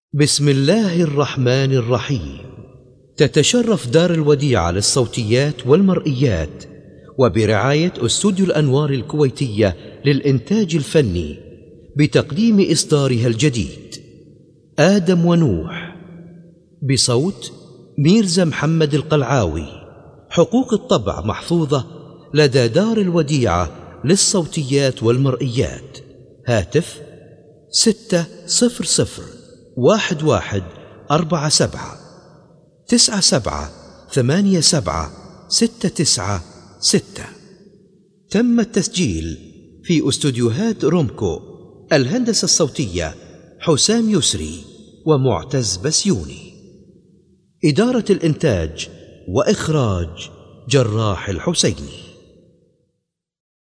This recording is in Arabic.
بسم الله الرحمن الرحيم. تتشرف دار الوديعة للصوتيات والمرئيات وبرعاية استوديو الأنوار الكويتية للإنتاج الفني بتقديم إصدارها الجديد آدم ونوح، بصوت ميرزا محمد القلعاوي. حقوق الطبع محفوظة لدى دار الوديعة للصوتيات والمرئيات. هاتف 600-1147-97-87-696. تم التسجيل في استوديوهات رومكو. الهندسة الصوتية حسام يسري ومعتز بسيوني. إدارة الإنتاج وإخراج جراح الحسيني.